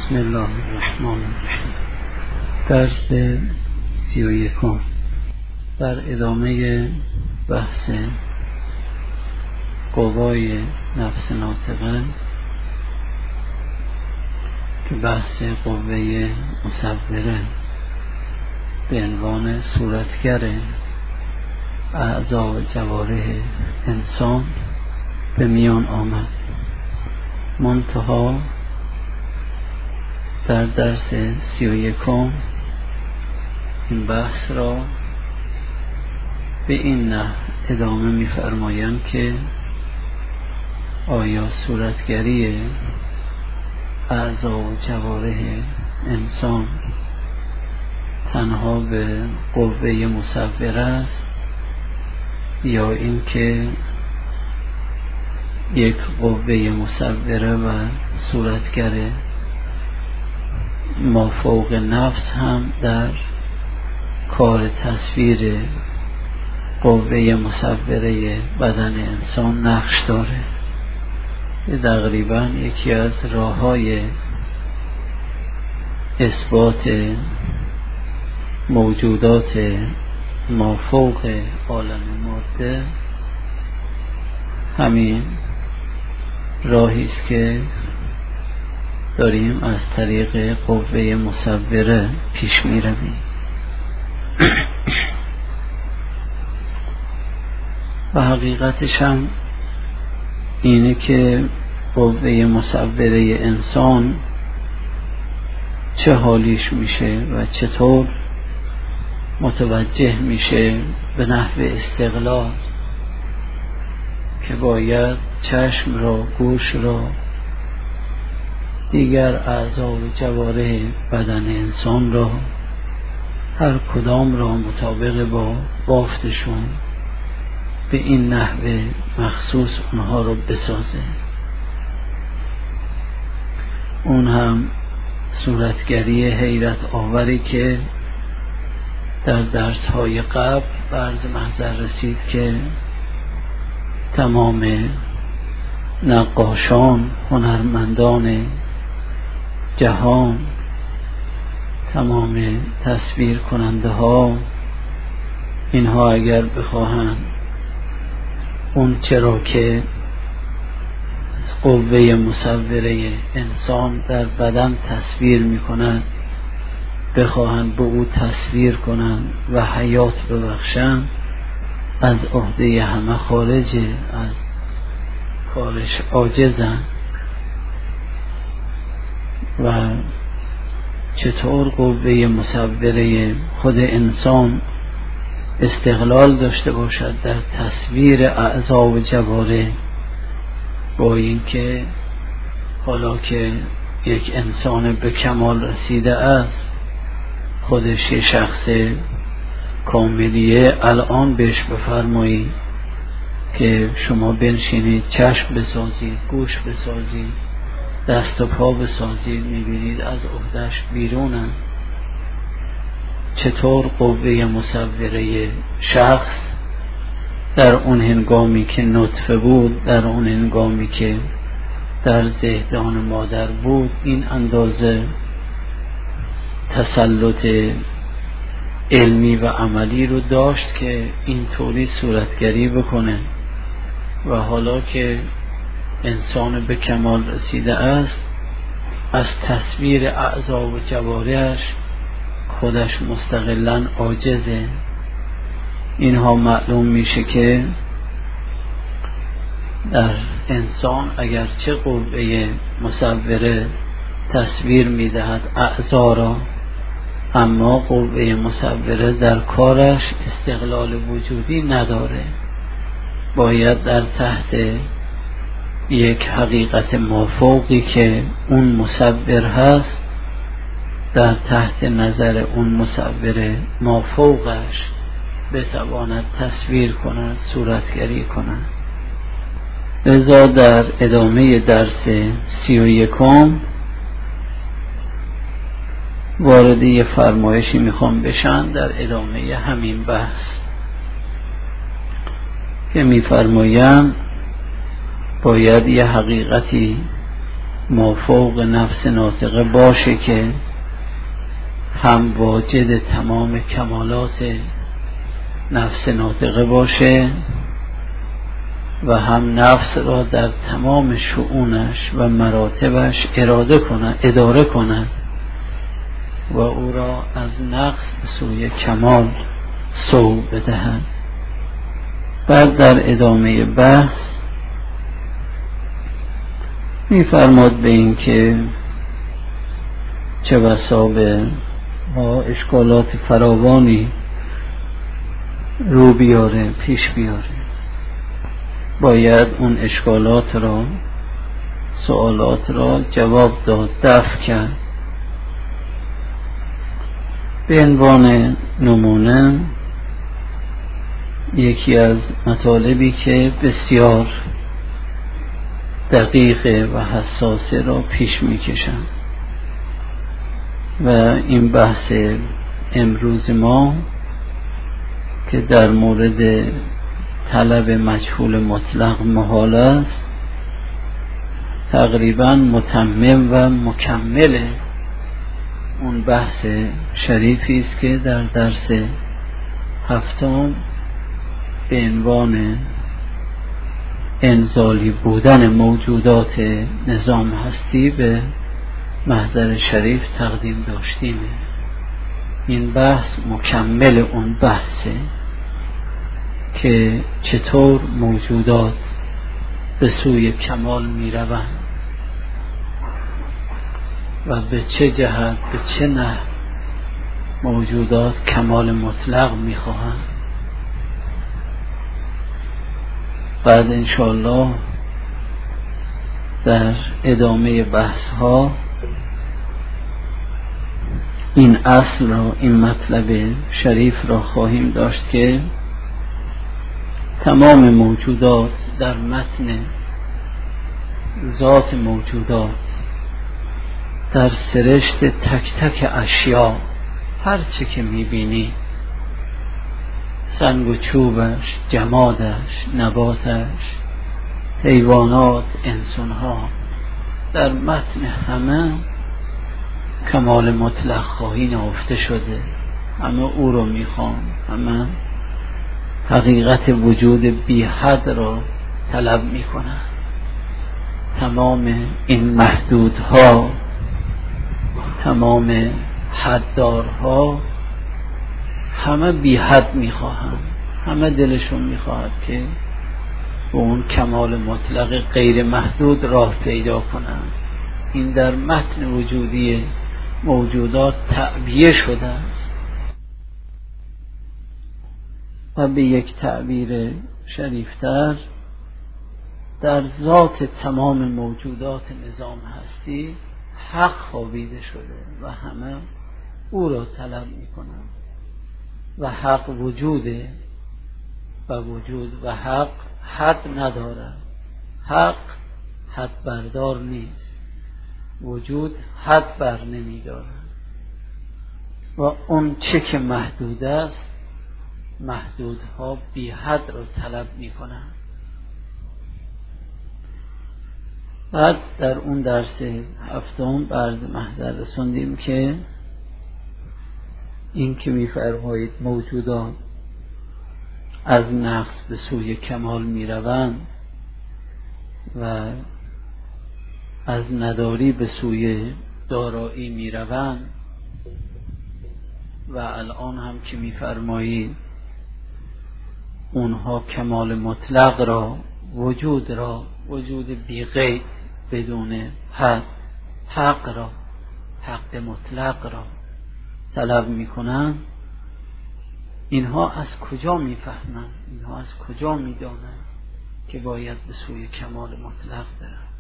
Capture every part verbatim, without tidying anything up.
بسم الله الرحمن الرحیم. درس سی و یکم در ادامه بحث قوای نفس ناطقه که بحث قوه مصوره به عنوان صورتگر اعضا و جوارح انسان به میان آمد. منتها در درس سی و یکم این بحث را به این نحو ادامه می‌فرمایند که آیا صورتگری اعضا و جوارح انسان تنها به قوه مصوره است یا اینکه یک قوه مصوره و صورتگر مافوق نفس هم در کار تصویر قوه مصوره بدن انسان نقش داره. تقریبا یکی از راه‌های اثبات موجودات مافوق عالم ماده همین راهی است که داریم از طریق قوه مصوره پیش می رویم. و حقیقتش هم اینه که قوه مصوره انسان چه حالیش میشه و چطور متوجه میشه به نحو استقلال که باید چشم را، گوش را، دیگر اعضا و جوارح بدن انسان را هر کدام را مطابق با بافتشون به این نحو مخصوص اونها را بسازه. اون هم صورتگری حیرت آوری که در درس های قبل برز محضر رسید که تمام نقاشان، هنرمندان جهان، تمام تصویر کننده ها، اینها اگر بخواهند اون چرا که قوه مصوره انسان در بدن تصویر می کند بخواهند به او تصویر کنند و حیات ببخشند، از عهده همه خارجه، از کارش عاجزند. و چطور قوه مصوره خود انسان استقلال داشته باشد در تصویر اعضا و جوارح، با اینکه حالا که یک انسان به کمال رسیده است، خودش یه شخص کاملیه، الان بهش بفرمایید که شما بنشینید چشم بسازید، گوش بسازید، دست و پا بسازید، میبینید از عهدهش بیرونن. چطور قوه مصوره شخص در اون هنگامی که نطفه بود، در اون هنگامی که در زهدان مادر بود، این اندازه تسلط علمی و عملی رو داشت که اینطوری صورتگری بکنه. و حالا که انسان به کمال رسیده است، از تصویر اعضا و جوارحش خودش مستقلاً عاجزه. اینها معلوم میشه که در انسان اگرچه قوه مصوره تصویر میدهد اعضا را، اما قوه مصوره در کارش استقلال وجودی نداره. باید در تحت یک حقیقت مافوقی که اون مصور هست، در تحت نظر اون مصور مافوقش بتواند تصویر کند، صورتگری کند. لذا در ادامه درس سی و یکم وارد یه فرمایشی میخوام بشن در ادامه همین بحث که میفرمایم باید یه حقیقتی مافوق نفس ناطقه باشه که هم واجد تمام کمالات نفس ناطقه باشه و هم نفس را در تمام شؤونش و مراتبش اراده کنه اداره کنه و او را از نقص به سوی کمال سوق بدهد. بعد در ادامه بحث می‌فرماد به این که چه بسا به ما اشکالات فراوانی رو بیاره پیش بیاره، باید اون اشکالات را سوالات را جواب داد، دفع کرد. به عنوان نمونه یکی از مطالبی که بسیار دقیقه و حساسه را پیش میکشند و این بحث امروز ما که در مورد طلب مجهول مطلق محال است تقریبا متمم و مکمل اون بحث شریفی است که در درس هفتم به عنوان انزالی بودن موجودات نظام هستی به محضر شریف تقدیم داشتیم. این بحث مکمل اون بحثه که چطور موجودات به سوی کمال می روند و به چه جهت به چه نحو موجودات کمال مطلق می خواهند. بعد انشاءالله در ادامه بحث ها این اصل را این مطلب شریف را خواهیم داشت که تمام موجودات در متن ذات موجودات در سرشت تک تک اشیا هر چه که میبینی سنگ و چوبش، جمادش، نباتش، حیوانات، انسانها در متن همه کمال مطلق خواهی نهفته شده. همه او رو میخوان، همه حقیقت وجود بی حد را طلب میکنن. تمام این محدودها، تمام حددارها همه بی حد میخواهند، همه دلشون میخواهد که به اون کمال مطلق غیر محدود راه پیدا کنند. این در متن وجودی موجودات تعبیه شده است و به یک تعبیر شریفتر در ذات تمام موجودات نظام هستی حق خوابیده شده و همه او را طلب میکنند و حق وجوده و وجود و حق حد ندارد. حق حد بردار نیست، وجود حد بر نمی دارد و اون چه که محدود است محدودها بی حد را طلب می کنند. بعد در اون درس هفتم بعد محضر رسوندیم که این که می فرمایید موجودات از نقص به سوی کمال می روند و از نداری به سوی دارایی می روند و الان هم که می فرمایید اونها کمال مطلق را، وجود را، وجود بی قید بدون حد، حق را، حق مطلق را طلب می کنند. اینها از کجا می فهمند؟ اینها از کجا می دانند که باید به سوی کمال مطلق برند؟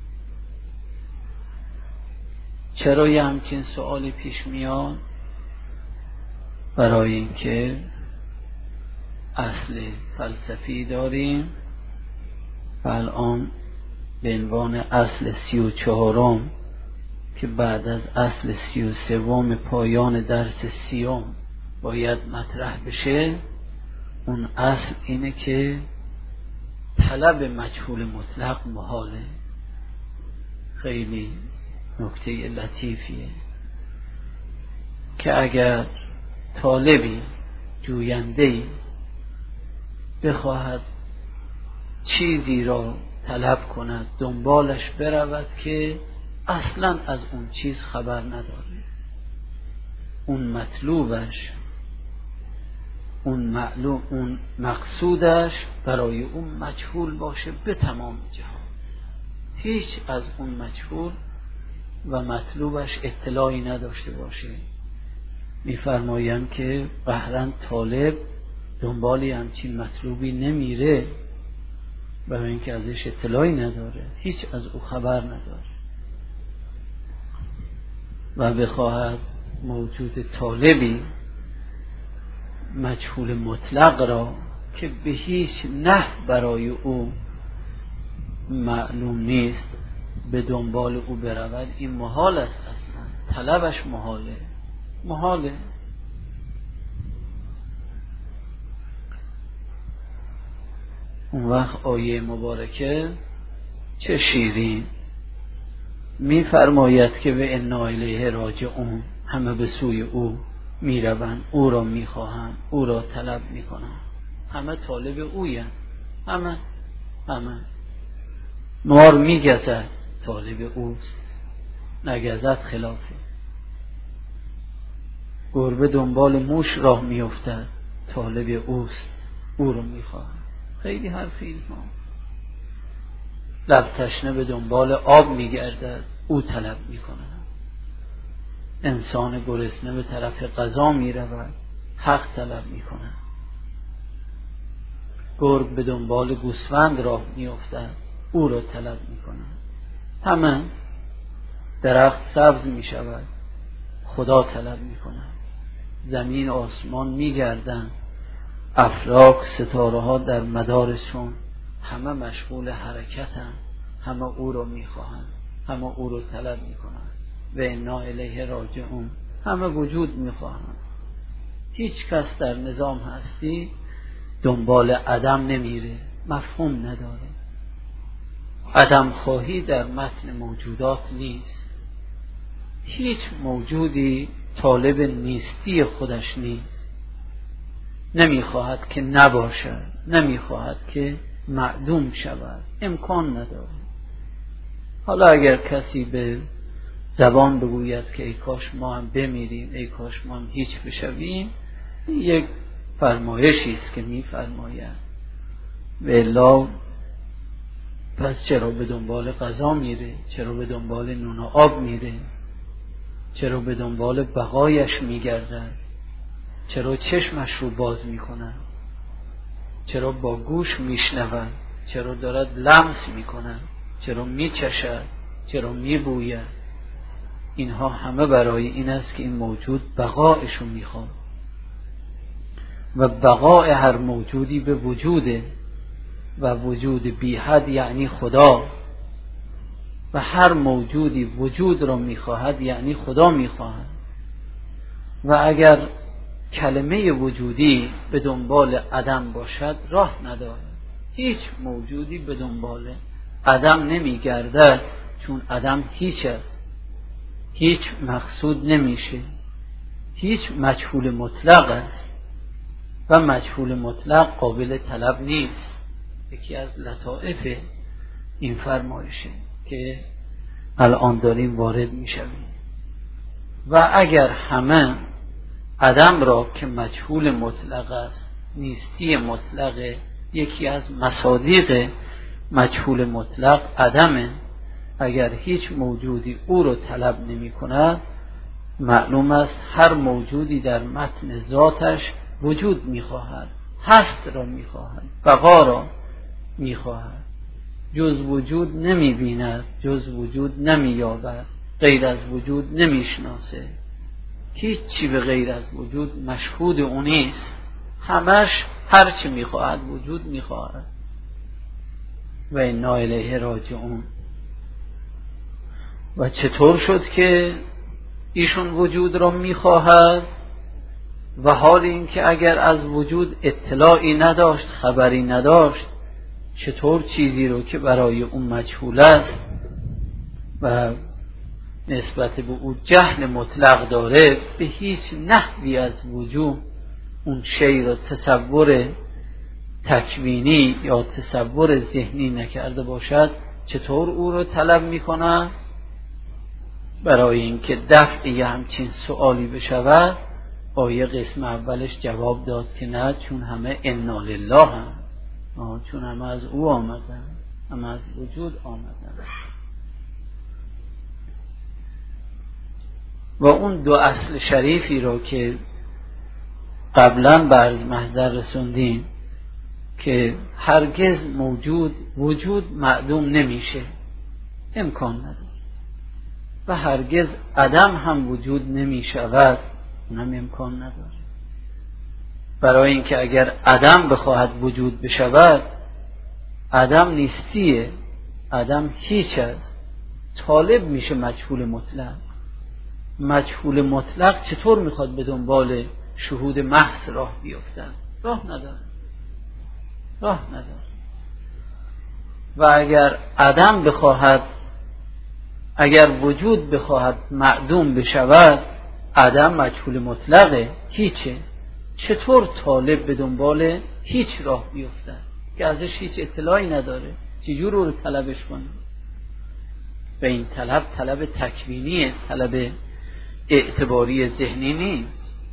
چرا یه همچین سؤالی پیش میاد؟ برای اینکه اصل فلسفی داریم و الان به عنوان اصل سی و چهارم که بعد از اصل سی و سوم پایان درس سیوم باید مطرح بشه. اون اصل اینه که طلب مجهول مطلق محاله. خیلی نکته لطیفیه که اگر طالبی جوینده‌ای بخواهد چیزی را طلب کند دنبالش برود که اصلا از اون چیز خبر نداره، اون مطلوبش، اون معلوم، اون مقصودش برای اون مجهول باشه به تمام جهان، هیچ از اون مجهول و مطلوبش اطلاعی نداشته باشه، میفرمایند که قهرن طالب دنبالی همچین مطلوبی نمیره برای اینکه ازش اطلاعی نداره، هیچ از او خبر نداره و بخواهد موجود طالبی مجهول مطلق را که به هیچ نحو برای او معلوم نیست به دنبال او برود، این محال است، اصلا طلبش محاله محاله اون وقت آیه مبارکه چه شیرین میفرماید که به انا الیه راجعون، همه به سوی او میروند، او را میخواهند، او را طلب میکنند، همه طالب اویند، همه همه مار میگزد طالب اوست، نگزد خلافه، گربه دنبال موش راه میافتد طالب اوست، او را میخواهد. خیلی حرفی ما. لب تشنه به دنبال آب میگردد، او طلب میکند. انسان گرسنه به طرف غذا میرود، حق طلب میکند. گرگ به دنبال گوسفند راه میافتد، او را طلب میکند. همه درخت سبز میشود، خدا طلب میکند. زمین آسمان میگردند، افلاک ستاره ها در مدارشون، همه مشغول حرکتند، همه او را میخواهند، همه او را طلب میکنند. و انا الیه راجعون، همه وجود میخواهند. هیچ کس در نظام هستی دنبال عدم نمیره، مفهوم نداره. عدم خواهی در متن موجودات نیست. هیچ موجودی طالب نیستی خودش نیست، نمیخواهد که نباشد، نمیخواهد که معدوم شود، امکان نداره. حالا اگر کسی به زبان بگوید که ای کاش ما هم بمیریم، ای کاش ما هم هیچ بشویم، این یک فرمایشی است که میفرماید. و الا پس چرا به دنبال غذا میره؟ چرا به دنبال نون و آب میره؟ چرا به دنبال بقایش میگردد؟ چرا چشمش رو باز میکنه؟ چرا با گوش میشنود؟ چرا دارد لمس میکنه؟ چرا میچشد؟ چرا میبوید؟ اینها همه برای این است که این موجود بقایشو میخواد و بقای هر موجودی به وجوده و وجود بی حد یعنی خدا، و هر موجودی وجود را میخواهد یعنی خدا میخواهد. و اگر کلمه وجودی به دنبال عدم باشد راه ندارد. هیچ موجودی به دنبال عدم نمیگردد، چون عدم هیچ است، هیچ مقصود نمیشه، هیچ مجهول مطلق است و مجهول مطلق قابل طلب نیست. یکی از لطائف این فرمایشه که الان داریم وارد میشویم. و اگر همه عدم را که مجهول مطلق است، نیستی مطلق، یکی از مصادیق مجهول مطلق عدمه، اگر هیچ موجودی او را طلب نمی کند، معلوم است هر موجودی در متن ذاتش وجود می خواهد، هست را می خواهد، بقا را می خواهد. جز وجود نمی بیند، جز وجود نمی یابد، غیر از وجود نمی شناسه. هیچ چی به غیر از وجود مشهود اون نیست، همش هر چی می خواهد وجود می خواهد. و انا الیه راجعون. و چطور شد که ایشون وجود را می خواهد و حال این که اگر از وجود اطلاعی نداشت، خبری نداشت، چطور چیزی رو که برای اون مجهول است و نسبت به او جهل مطلق داره، به هیچ نحوی از وجود اون شی را تصور تکوینی یا تصور ذهنی نکرده باشد، چطور او رو طلب میکنه؟ برای اینکه دفع یه همچین سوالی بشود، آیه قسم اولش جواب داد که نه، چون همه انا لله هم، چون همه از او آمدن، همه از وجود آمدن. و اون دو اصل شریفی رو که قبلا بر محضر رسوندیم که هرگز موجود وجود معدوم نمیشه، امکان نداره، و هرگز عدم هم وجود نمیشود، اونم امکان نداره. برای اینکه اگر عدم بخواهد وجود بشود، عدم نیستیه، عدم هیچ است، طالب میشه مجهول مطلق. مجهول مطلق چطور میخواد به دنبال شهود محض راه بیفتد؟ راه نداره، راه نداره. و اگر عدم بخواهد، اگر وجود بخواهد معدوم بشود، عدم مجهول مطلقه، هیچه، چطور طالب به دنبال هیچ راه بیفتد که ازش هیچ اطلاعی نداره؟ چجور رو طلبش کنه؟ و این طلب طلب تکوینیه، طلب اعتباری ذهنی نیست.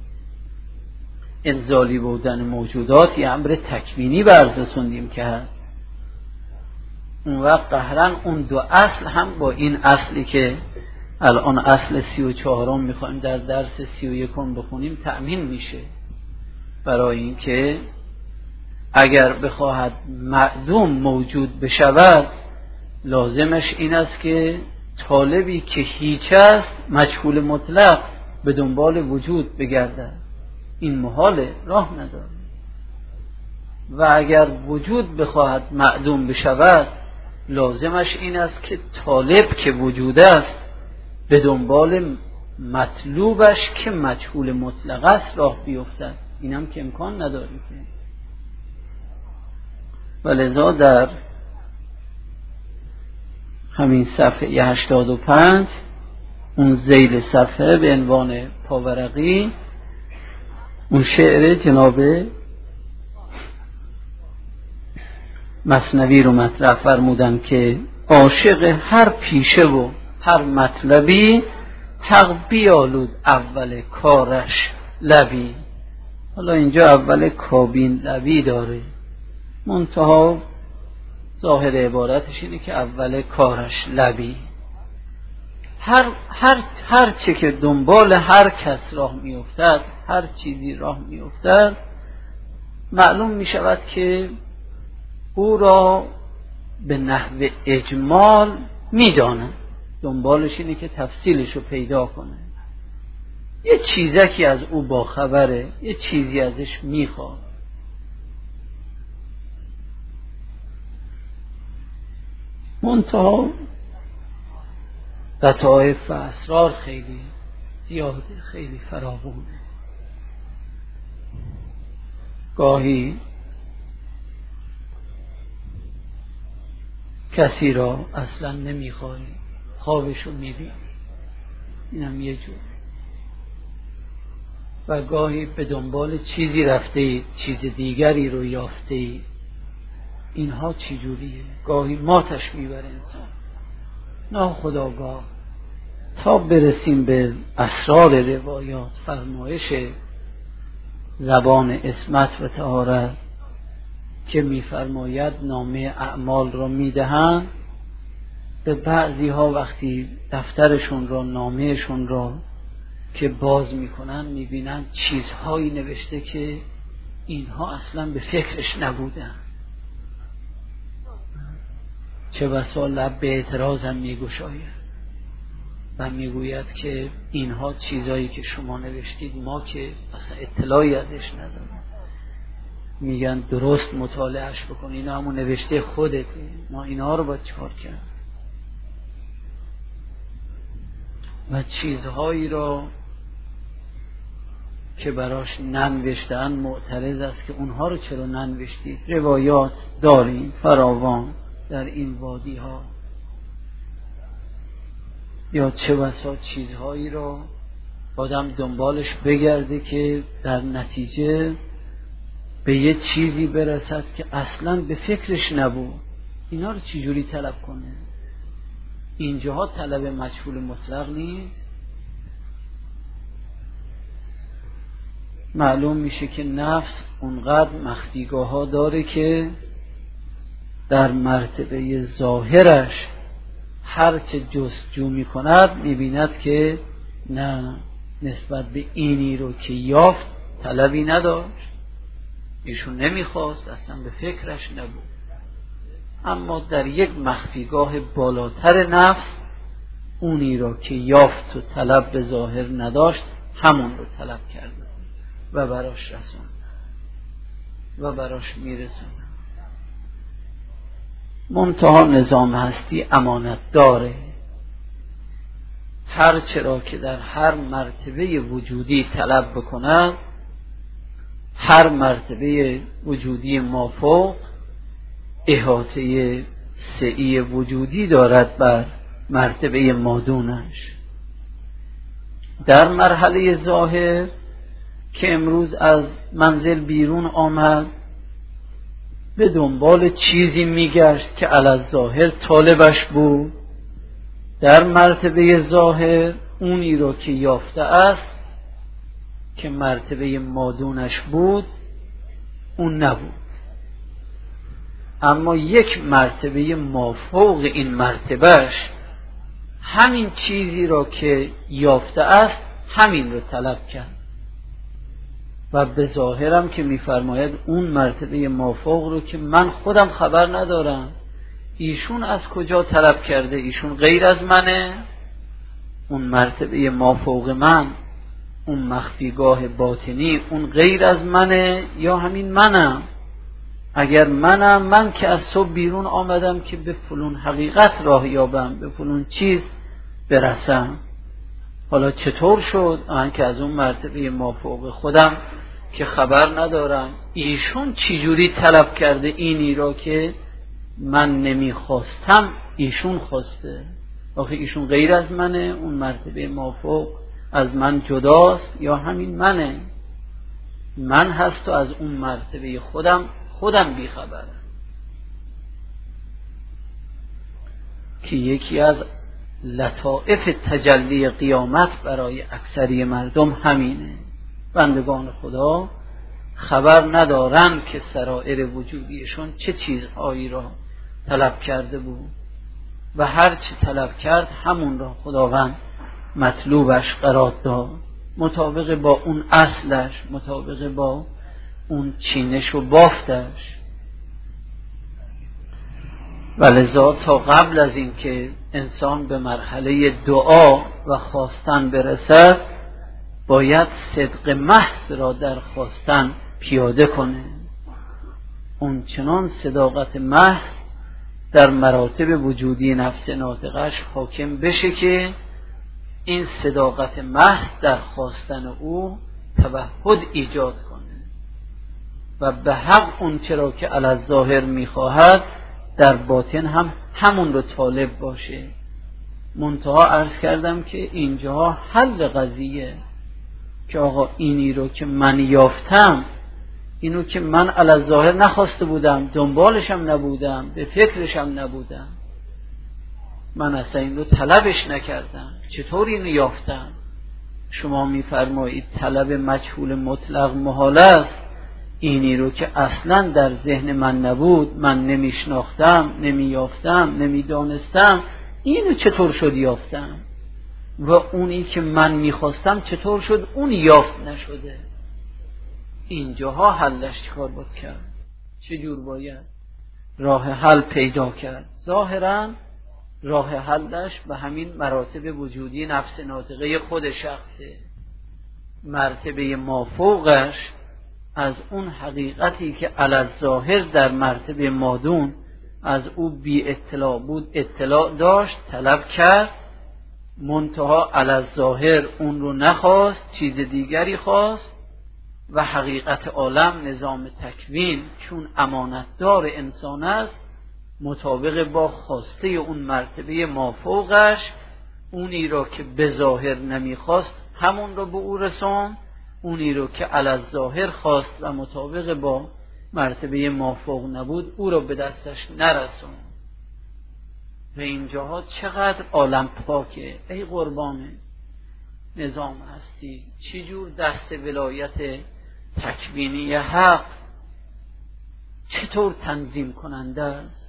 انزالی بودن موجودات یه امر تکوینی بررسوندیم که هست. اون وقت قهرن اون دو اصل هم با این اصلی که الان اصل سی و چهارم میخوایم در درس سی و یکم بخونیم تأمین میشه. برای اینکه اگر بخواهد معدوم موجود بشود، لازمش این است که طالبی که هیچ است، مجهول مطلق، به دنبال وجود بگردد. این محاله، راه نداره. و اگر وجود بخواهد معدوم بشود، لازمش این است که طالب که وجود است به دنبال مطلوبش که مجهول مطلق است راه بیفتد. اینم که امکان نداره که. ولذا در همین صفحه هشتاد و پنج اون ذیل صفحه به عنوان پاورقی اون شعر جناب مثنوی رو مطرح فرمودن که عاشق هر پیشه و هر مطلبی، حق بیالود اول کارش لبی. حالا اینجا اول کابین لبی داره، منتها ظاهر عبارتش اینه که اول کارش لبی. هر هر هر چه که دنبال هر کس راه میافتد، هر چیزی راه میافتد، معلوم می شود که او را به نحو اجمال میدانه، دنبالش اینه که تفصیلش رو پیدا کنه. یه چیزکی از او باخبره، یه چیزی ازش میخواد. منتها لطایف و اسرار خیلی زیاده، خیلی فراوونه. گاهی کسی را اصلا نمیخوای، خوابشو میبینی، اینم یه جور. و گاهی به دنبال چیزی رفته اید، چیز دیگری رو یافته اید. اینها چی جوریه؟ گاهی ماتش میبره انسان ناخودآگاه، تا برسیم به اسرار روایات. فرمایش زبان عصمت و طهارت که میفرماید نامه اعمال را میدهند به بعضی ها، وقتی دفترشون را، نامهشون را که باز میکنن، میبینن چیزهایی نوشته که اینها اصلا به فکرش نبودن. چه بسا لب به اعتراض هم میگشاید و میگوید که اینها چیزایی که شما نوشتید ما که اصلا اطلاعی ازش نداریم. میگن درست مطالعهش بکن، اینا همون نوشته خودته، ما اینا رو باید چکار کرد. و چیزهایی را که براش ننوشتن معترض است که اونها رو چرا ننوشتید. روایات داریم فراوان در این وادی ها. یا چه بسا چیزهایی را آدم دنبالش بگرده که در نتیجه به یه چیزی برسد که اصلاً به فکرش نبود. اینا رو چجوری طلب کنه؟ اینجاها طلب مجهول مطلق نیست. معلوم میشه که نفس اونقدر مخفیگاه ها داره که در مرتبه ظاهرش هر چه جستجو میکند میبیند که نه، نسبت به اینی رو که یافت طلبی نداشت، ایشون نمیخواست، اصلا به فکرش نبود. اما در یک مخفیگاه بالاتر نفس اونی رو که یافت و طلب به ظاهر نداشت همون رو طلب کرده و براش رسون و براش میرسون. منتها نظام هستی امانت داره، هر چرا که در هر مرتبه وجودی طلب بکند، هر مرتبه وجودی مافوق احاطه سعی وجودی دارد بر مرتبه مادونش. در مرحله ظاهر که امروز از منزل بیرون آمد، به دنبال چیزی میگشت که علی الظاهر طالبش بود. در مرتبه ظاهر اونی رو که یافته است که مرتبه مادونش بود اون نبود. اما یک مرتبه مافوق این مرتبهش همین چیزی را که یافته است همین رو طلب کرد و به ظاهرم که میفرماید اون مرتبه مافوق رو که من خودم خبر ندارم ایشون از کجا طلب کرده، ایشون غیر از منه، اون مرتبه مافوق من، اون مخفیگاه باطنی، اون غیر از منه یا همین منم؟ اگر منم، من که از صبح بیرون آمدم که به فلون حقیقت راه یابم، به فلون چیز برسم، حالا چطور شد من که از اون مرتبه مافوق خودم که خبر ندارم، ایشون چجوری طلب کرده اینی را که من نمیخواستم ایشون خواسته؟ آخه ایشون غیر از منه، اون مرتبه مافوق از من جداست یا همین منه؟ من هست و از اون مرتبه خودم خودم بیخبرم. که یکی از لطائف تجلی قیامت برای اکثری مردم همینه. بندگان خدا خبر ندارن که سرائر وجودیشون چه چیزهایی را طلب کرده بود و هر چه طلب کرد همون را خداوند مطلوبش قرار داد، مطابق با اون اصلش، مطابق با اون چینش و بافتش. ولذا تا قبل از این که انسان به مرحله دعا و خواستن برسد باید صدق محض را در خواستن پیاده کنه. اون چنان صداقت محض در مراتب وجودی نفس ناطقش حاکم بشه که این صداقت محض در خواستن او توحد ایجاد کنه و به حق اون چرا که علی الظاهر میخواهد در باطن هم همون رو طالب باشه. منتها عرض کردم که اینجا حل قضیه که آقا اینی رو که من یافتم، اینو که من علی الظاهر نخواسته بودم، دنبالشم نبودم، به فکرشم نبودم، من اصلا این رو طلبش نکردم، چطور اینو یافتم؟ شما میفرمایید طلب مجهول مطلق محال است. اینی رو که اصلا در ذهن من نبود، من نمیشناختم، نمیافتم، نمیدانستم، اینو چطور شد یافتم؟ و اونی که من میخواستم چطور شد اون یافت نشده؟ اینجاها حلش چیکار باید کرد؟ چجور باید راه حل پیدا کرد؟ ظاهرا راه حلش به همین مراتب وجودی نفس ناطقه خود شخصه. مرتبه مافوقش از اون حقیقتی که علی الظاهر در مرتبه مادون از او بی اطلاع بود اطلاع داشت، طلب کرد، منتها علی الظاهر اون رو نخواست، چیز دیگری خواست و حقیقت عالم نظام تکوین چون امانتدار انسان است، مطابق با خواسته اون مرتبه مافوقش اونی را که به ظاهر نمیخواست همون را به او رسان، اونی را که علی ظاهر خواست و مطابق با مرتبه مافوق نبود او را به دستش نرسان. و اینجاها چقدر عالم پاکه ای قربان نظام هستی، چی جور دست ولایت تکوینی حق چطور تنظیم کننده است.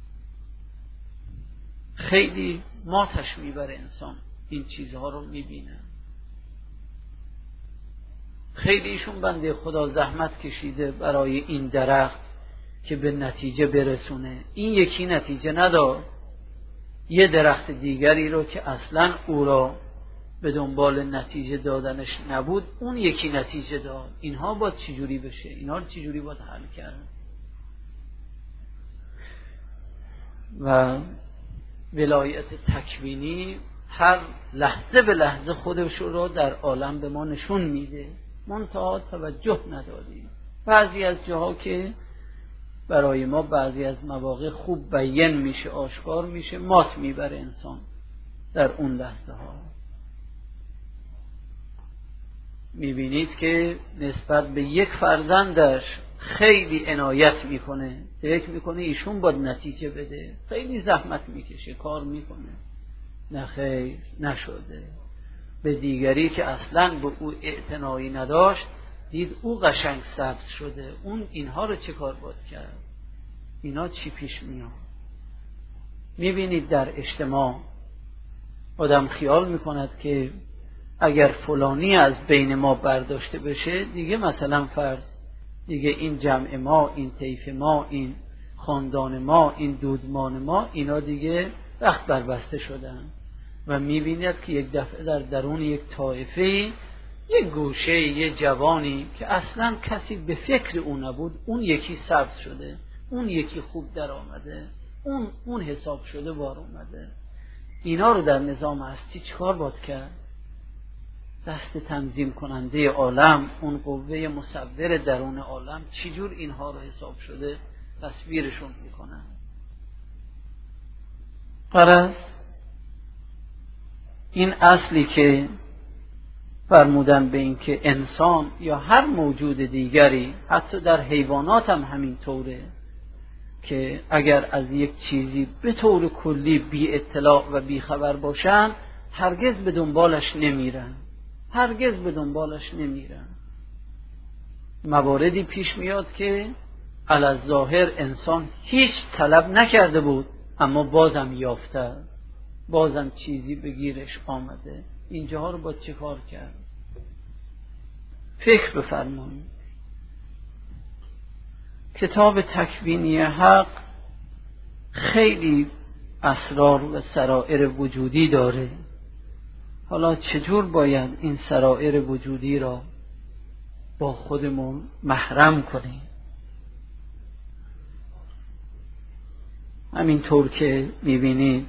خیلی ماتش میبره انسان این چیزها رو میبینه. خیلی ایشون بنده خدا زحمت کشیده برای این درخت که به نتیجه برسونه، این یکی نتیجه نداد، یه درخت دیگری رو که اصلا او را به دنبال نتیجه دادنش نبود اون یکی نتیجه داد. اینها باید چجوری بشه؟ اینها رو چجوری باید حل کرد؟ و ولایت تکوینی هر لحظه به لحظه خودش رو در عالم به ما نشون میده، منتها توجه نداریم. بعضی از جاها که برای ما بعضی از مواقع خوب بیان میشه، آشکار میشه، مات میبره انسان در اون لحظه ها. میبینید که نسبت به یک فرزندش خیلی عنایت میکنه، فکر میکنه ایشون باید نتیجه بده، خیلی زحمت میکشه، کار میکنه، نه خیر نشده. به دیگری که اصلا به او اعتنایی نداشت دید او قشنگ سبز شده، اون اینها رو چه کار باید کرد؟ اینا چی پیش میاد؟ میبینید در اجتماع آدم خیال میکند که اگر فلانی از بین ما برداشته بشه دیگه مثلا فرض دیگه این جمع ما، این طیف ما، این خاندان ما، این دودمان ما، اینا دیگه رخت بربسته شدن. و میبینید که یک دفعه در درون یک طایفه، یک گوشه، یک جوانی که اصلا کسی به فکر اون نبود، اون یکی سبز شده، اون یکی خوب در آمده، اون اون حساب شده بار اومده. اینا رو در نظام هستی چیکار باید کرد؟ دست تنظیم کننده عالم، اون قوه مصور درون عالم چجور اینها رو حساب شده تصویرشون میکنن. غرض این اصلی که فرمودن به این که انسان یا هر موجود دیگری، حتی در حیوانات هم همین طوره، که اگر از یک چیزی به طور کلی بی اطلاع و بی خبر باشن هرگز به دنبالش نمیرن، هرگز به دنبالش نمیرن. مواردی پیش میاد که علی الظاهر انسان هیچ طلب نکرده بود اما بازم یافته، بازم چیزی بگیرش آمده. اینجاها رو با چه کار کرد؟ فکر بفرمایید. کتاب تکوینی حق خیلی اسرار و سرائر وجودی داره. حالا چجور باید این سرائر وجودی را با خودمون محرم کنیم؟ همینطور که میبینید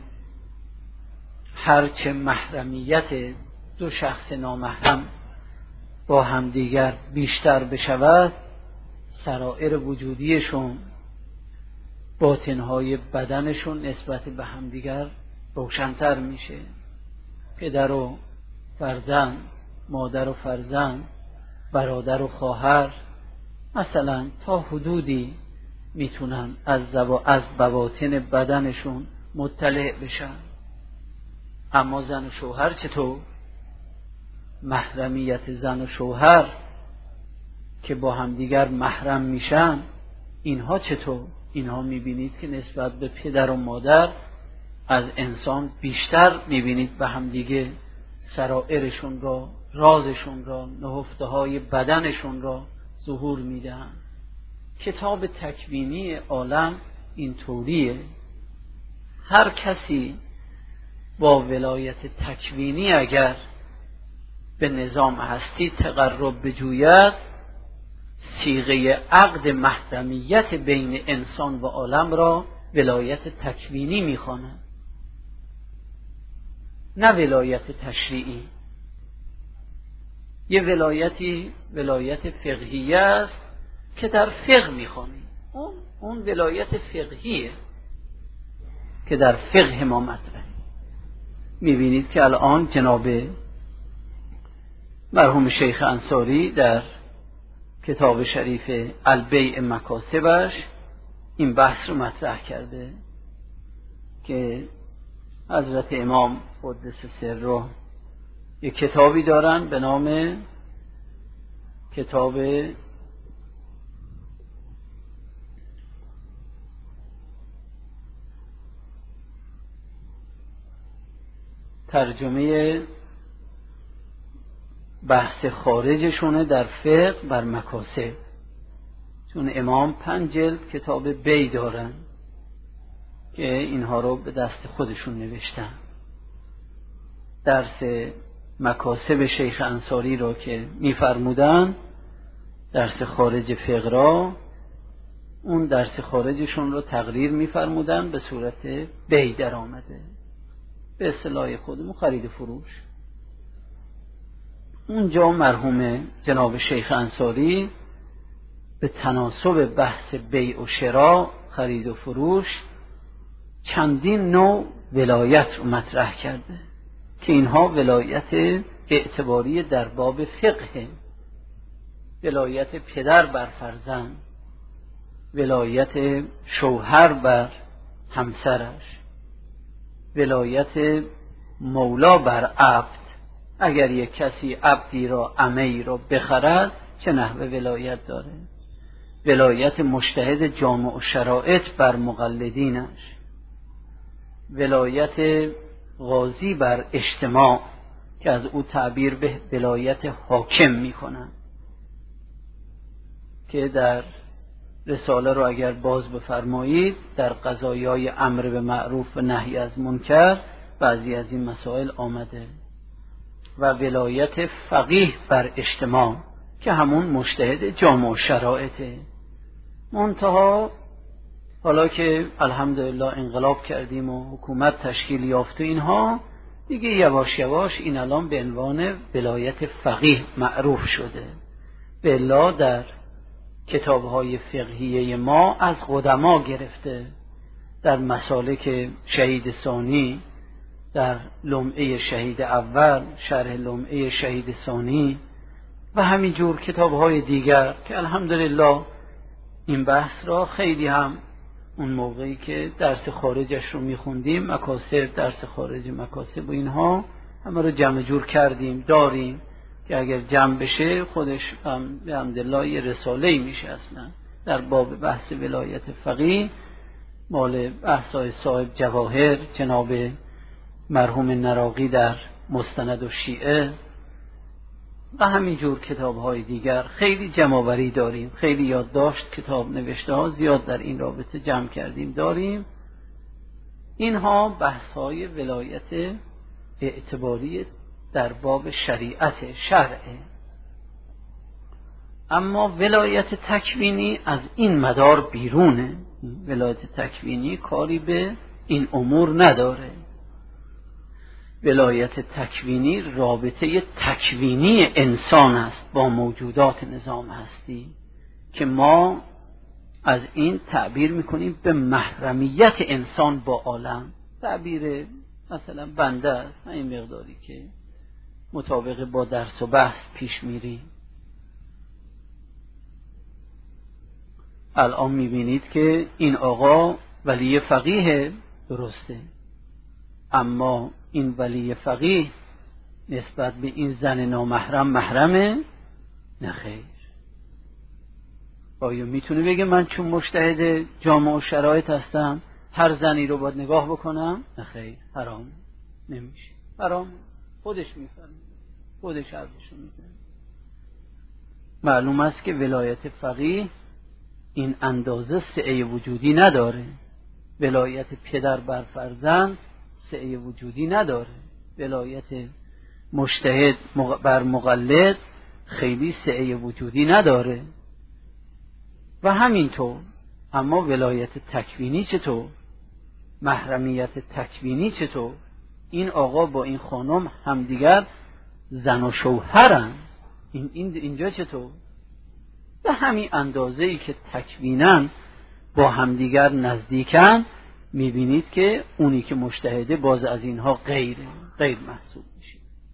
هرچه محرمیت دو شخص نامحرم با همدیگر بیشتر بشود، سرائر وجودیشون، باطنهای بدنشون نسبت به همدیگر روشن‌تر میشه. پدر و فرزند، مادر و فرزند، برادر و خواهر مثلا تا حدودی میتونن از زبا از بواطن بدنشون مطلع بشن. اما زن و شوهر چطور؟ محرمیت زن و شوهر که با همدیگر محرم میشن، اینها چطور؟ اینها میبینید که نسبت به پدر و مادر از انسان بیشتر میبینید به همدیگه سرائرشون را، رازشون را، نهفته های بدنشون را ظهور میدن. کتاب تکوینی عالم این طوریه. هر کسی با ولایت تکوینی اگر به نظام هستی تقرب بجوید، صیغه عقد محرمیت بین انسان و عالم را ولایت تکوینی میخواند، نه ولایت تشریعی. یه ولایتی ولایت فقهیه است که در فقه میخوانی، اون اون ولایت فقهیه که در فقه ما مطرحه. میبینید که الان جناب مرحوم شیخ انصاری در کتاب شریف البیع مکاسبش این بحث رو مطرح کرده که حضرت امام قدس سره یک کتابی دارن به نام کتاب ترجمه بحث خارجشونه در فقه بر مکاسب، چون امام پنج جلد کتاب بی دارن که اینها رو به دست خودشون نوشتن. درس مکاسب شیخ انصاری رو که میفرمودن درس خارج فقه را، اون درس خارجشون رو تقریر میفرمودن به صورت بی در آمده، به اصطلاح خودمون خرید فروش. اونجا مرحوم جناب شیخ انصاری به تناسب بحث بیع و شراء، خرید و فروش، چندین نوع ولایت رو مطرح کرده که اینها ولایت اعتباری در باب فقه، ولایت پدر بر فرزند، ولایت شوهر بر همسرش، ولایت مولا بر عبد، اگر یک کسی عبدی را امی را بخرد چه نحوه ولایت داره، ولایت مجتهد جامع و شرایط بر مقلدینش، ولایت قاضی بر اجتماع که از او تعبیر به ولایت حاکم میکنن که در رساله رو اگر باز بفرمایید در قضایای امر به معروف و نهی از منکر بعضی از این مسائل آمده، و ولایت فقیه بر اجتماع که همون مجتهد جامع و شرایطه. منتها حالا که الحمدلله انقلاب کردیم و حکومت تشکیل یافت و اینها دیگه یواش یواش این الان به عنوان ولایت فقیه معروف شده. بلا در کتاب‌های فقهیه ما از قدما گرفته، در مسالک شهید ثانی، در لمعه شهید اول، شرح لمعه شهید ثانی و همینجور کتاب‌های دیگر که الحمدلله این بحث را خیلی هم اون موقعی که درس خارجش رو میخوندیم، مکاسب، درس خارج مکاسب و اینها همه رو جمع جور کردیم داریم که اگر جمع بشه خودش الحمدلله یه رساله‌ای میشه اصلا در باب بحث ولایت فقیه، مال بحث‌های صاحب جواهر جناب مرحوم نراقی در مستند و شیعه و همینجور کتاب‌های دیگر خیلی جمع‌آوری داریم، خیلی یادداشت کتاب نوشته ها زیاد در این رابطه جمع کردیم داریم. اینها بحث‌های ولایت اعتباری در باب شریعت شرعه. اما ولایت تکوینی از این مدار بیرونه، ولایت تکوینی کاری به این امور نداره. ولایت تکوینی رابطه تکوینی انسان است با موجودات نظام هستی که ما از این تعبیر میکنیم به محرمیت انسان با عالم. تعبیر مثلا بنده است این مقداری که مطابق با درس و بحث پیش میریم. الان میبینید که این آقا ولی فقیه، درسته، اما این ولی فقیه نسبت به این زن نامحرم محرمه؟ نه خیر. آیا میتونه بگه من چون مجتهد جامع و شرایط هستم هر زنی رو باید نگاه بکنم؟ نه خیر، حرام، نمیشه، حرام. خودش میفرمه، خودش عرضشو میده. معلوم است که ولایت فقیه این اندازه سعی وجودی نداره. ولایت پدر بر فرزند سعی وجودی نداره. ولایت مجتهد بر مقلد خیلی سعی وجودی نداره و همینطور. اما ولایت تکوینی چطور؟ محرمیت تکوینی چطور؟ این آقا با این خانم همدیگر زن و شوهرن، این این اینجا چطور؟ به همین اندازه‌ای که تکوینن با همدیگر نزدیکن، میبینید که اونی که مجتهده باز از اینها غیر غیر محسوب میشه.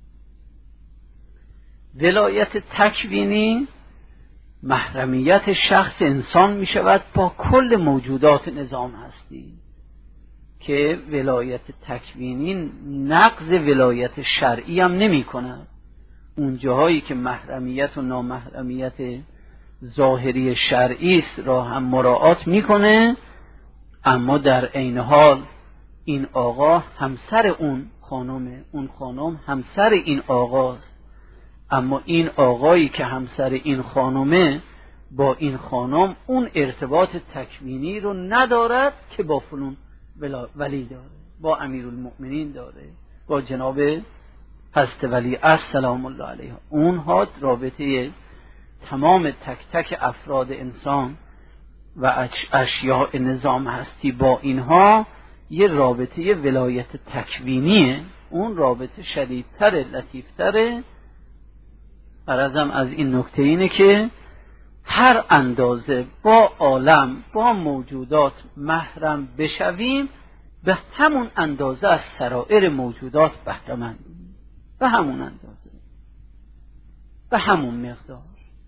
ولایت تکوینی محرمیت شخص انسان میشود با کل موجودات نظام هستی، که ولایت تکوینی نقض ولایت شرعی هم نمی کند. اون جاهایی که محرمیت و نامحرمیت ظاهری شرعی است را هم مراعات میکنه، اما در عین حال این آقا همسر اون خانمه، اون خانم همسر این آقاست، اما این آقایی که همسر این خانمه با این خانم اون ارتباط تکوینی رو ندارد که با فلان ولی داره، با امیرالمؤمنین داره، با جناب حضرت ولی السلام الله علیه. اونها رابطه تمام تک تک افراد انسان و اشیاء نظام هستی با اینها یه رابطه ولایت تکوینیه. اون رابطه شدیدتره، لطیفتره. غرضم از این نکته اینه که هر اندازه با عالم، با موجودات محرم بشویم، به همون اندازه از سرائر موجودات بهره‌مندیم، به همون اندازه، به همون مقدار.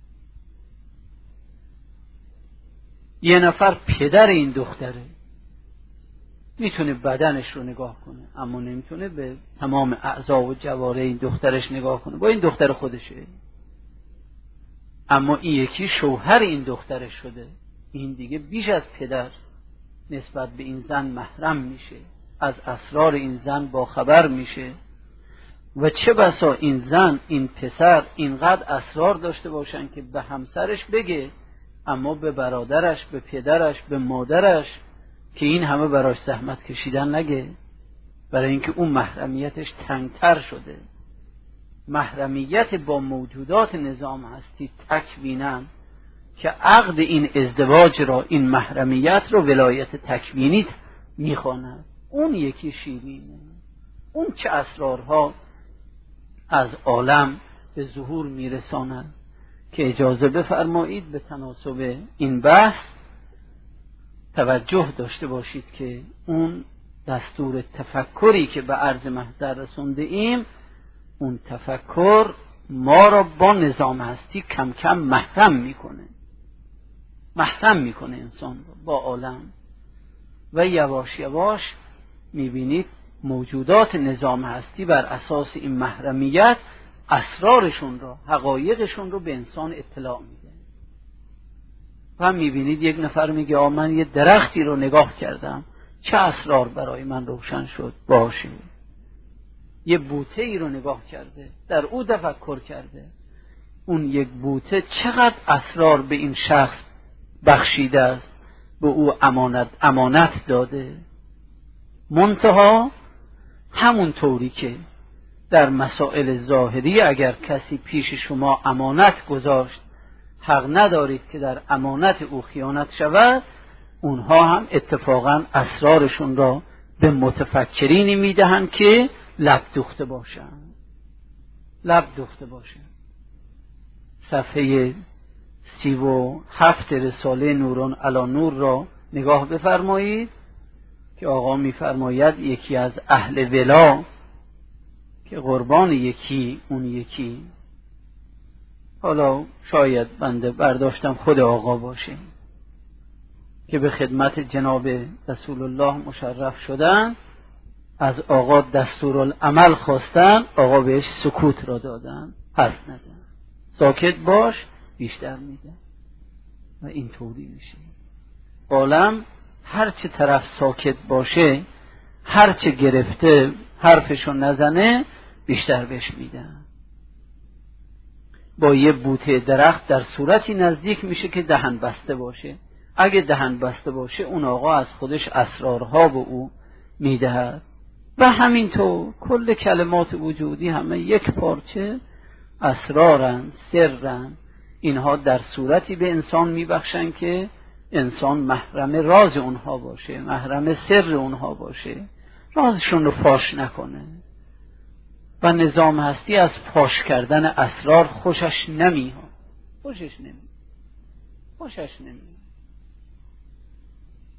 یه نفر پدر این دختره، میتونه بدنش رو نگاه کنه، اما نمیتونه به تمام اعضا و جواره این دخترش نگاه کنه، با این دختر خودشه. اما این یکی شوهر این دخترش شده، این دیگه بیش از پدر نسبت به این زن محرم میشه، از اسرار این زن با خبر میشه. و چه بسا این زن، این پسر اینقدر اسرار داشته باشن که به همسرش بگه، اما به برادرش، به پدرش، به مادرش که این همه براش زحمت کشیدن نگه، برای اینکه اون محرمیتش تنگتر شده. محرمیت با موجودات نظام هستی تکوینن که عقد این ازدواج را، این محرمیت را ولایت تکوینی میخواند. اون یکی شیرینه، اون چه اسرارها از عالم به ظهور میرساند. که اجازه بفرمایید به تناسب این بحث توجه داشته باشید که اون دستور تفکری که به عرض محضر رسونده ایم، اون تفکر ما را با نظام هستی کم کم محرم میکنه، محرم میکنه انسان را با عالم. و یواش یواش میبینید موجودات نظام هستی بر اساس این محرمیت اسرارشون را، حقایقشون رو به انسان اطلاع میده. و میبینید یک نفر میگه آ من یه درختی رو نگاه کردم، چه اسرار برای من روشن شد. باشه، یه بوته ای رو نگاه کرده، در او تفکر کرده، اون یک بوته چقدر اسرار به این شخص بخشیده است، به او امانت امانت داده. منتها همون طوری که در مسائل ظاهری اگر کسی پیش شما امانت گذاشت، حق ندارید که در امانت او خیانت شود. اونها هم اتفاقا اسرارشون را به متفکرینی میدهند که لب دوخته باشند، لب دوخته باشند. صفحه سی و هفت رساله نوران علی نور را نگاه بفرمایید که آقا میفرماید یکی از اهل ولا که قربان یکی اون یکی، حالا شاید بنده برداشتم خود آقا باشه، که به خدمت جناب رسول الله مشرف شدن، از آقا دستورالعمل خواستن، آقا بهش سکوت را دادن، حرف نزن، ساکت باش، بیشتر میده. و این طوری میشه. عالم هر چه طرف ساکت باشه، هر چه گرفته حرفشو نزنه، بیشتر بهش میدن. با یه بوته درخت در صورتی نزدیک میشه که دهن بسته باشه. اگه دهن بسته باشه، اون آقا از خودش اسرارها به او میدهد. و همینطور کل کلمات وجودی همه یک پارچه اسرارن، سرن. اینها در صورتی به انسان میبخشن که انسان محرم راز اونها باشه، محرم سر اونها باشه، رازشون رو فاش نکنه. و نظام هستی از فاش کردن اسرار خوشش نمیاد، خوشش نمیاد، خوشش نمیاد.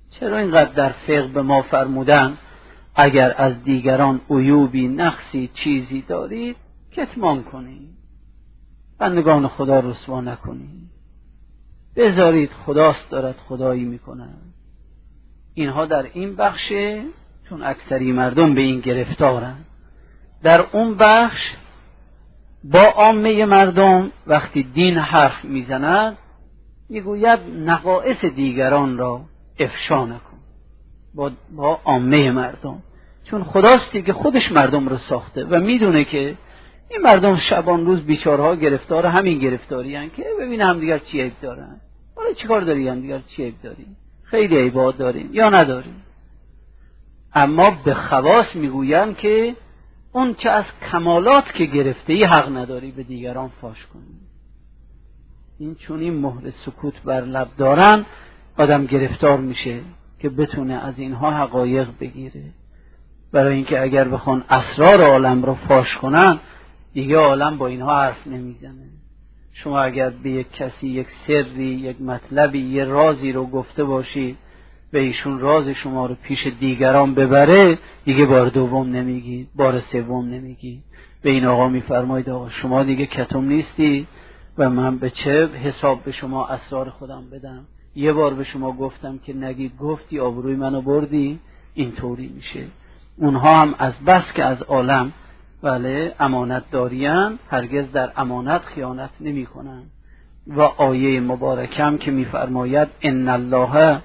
چرا اینقدر در فقه به ما فرمودن اگر از دیگران عیوبی، نقصی، چیزی دارید کتمان کنید، بندگان خدا رسوا نکنید، بذارید خداست دارد خدایی میکند. اینها در این بخشه، چون اکثری مردم به این گرفتارن. در اون بخش با عامه مردم وقتی دین حرف میزند میگوید نقائص دیگران را افشا نکن با, با عامه مردم، چون خداستی که خودش مردم رو ساخته و میدونه که این مردم شبان روز بیچارها گرفتار همین گرفتاری هن که ببین هم دیگر چی عیب دارن، حالا چی کار داری هم دیگر چی عیب داری، خیلی عیبات داریم یا نداریم. اما به خواص میگوین که اون چه از کمالات که گرفته‌ای حق نداری به دیگران فاش کنی. این چون این مهر سکوت بر لب دارن آدم گرفتار میشه که بتونه از اینها حقایق بگیره، برای اینکه اگر بخوان اسرار عالم رو فاش کنن دیگه عالم با اینها حرف نمیزنه. شما اگر به یک کسی یک سری، یک مطلبی، یه رازی رو گفته باشید به ایشون راز شما رو پیش دیگران ببره، دیگه بار دوم نمیگی، بار سوم نمیگی. به این آقا میفرمایید آقا شما دیگه کتم نیستی و من به چه حساب به شما اسرار خودم بدم؟ یه بار به شما گفتم که نگید، گفتی، آبروی منو بردی. این طوری میشه. اونها هم از بس که از عالم بله امانت دارین، هرگز در امانت خیانت نمی کنن. و آیه مبارکم که میفرماید ان الله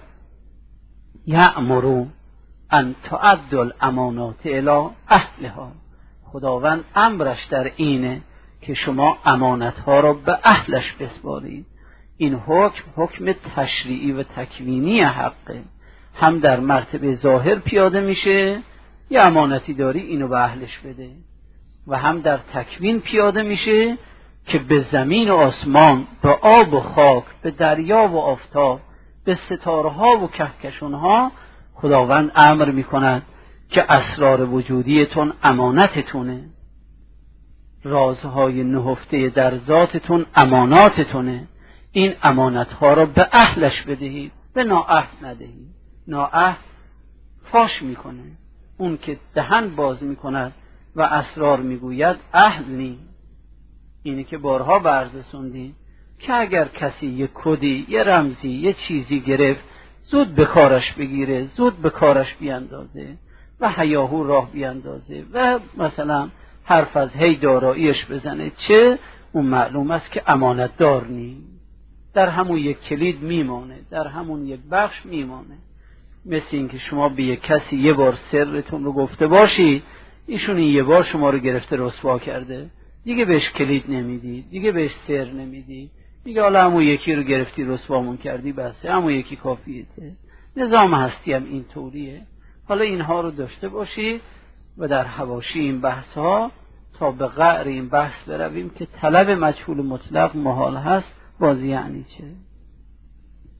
یأمر ان تؤدوا الامانات الی اهلها، خداوند امرش در اینه که شما امانتها را به اهلش بسپارید. این حکم حکم تشریعی و تکوینی حقه، هم در مرتبه ظاهر پیاده میشه یه امانتی داری اینو به اهلش بده، و هم در تکوین پیاده میشه که به زمین و آسمان، به آب و خاک، به دریا و آفتاب، به ستارها و کهکشانها خداوند امر میکند که اسرار وجودیتون امانتتونه، رازهای نهفته در ذاتتون اماناتتونه. این امانتها را به اهلش بدهید، به نااهل ندهید. نااهل فاش میکنه، اون که دهن باز میکند و اسرار میگوید اهل نی. اینی که بارها بررسوندیم که اگر کسی یه کدی، یه رمزی، یه چیزی گرفت زود به کارش بگیره، زود به کارش بیاندازه و هیاهو راه بیاندازه و مثلا حرف از هی داراییش بزنه، چه اون معلوم است که امانت دار نی، در همون یک کلید میمانه، در همون یک بخش میمانه. مثل این که شما به یک کسی یه بار سرتون رو گفته باشی، ایشون این یه بار شما رو گرفته رسوا کرده، دیگه بهش کلید نمیدی، دیگه بهش سر نمیدی، دیگه حالا همون یکی رو گرفتی رسوامون کردی، بسه همون یکی کافیته. نظام هستی هم این طوریه. حالا اینها رو داشته باشی و در حواشی این بحث ها تا به قعر این بحث برویم که طلب مجهول مطلق محال هست، بازی یعنی چه؟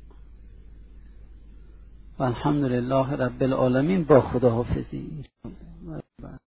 و الحمدلله رب العالمین. با خداحافظی.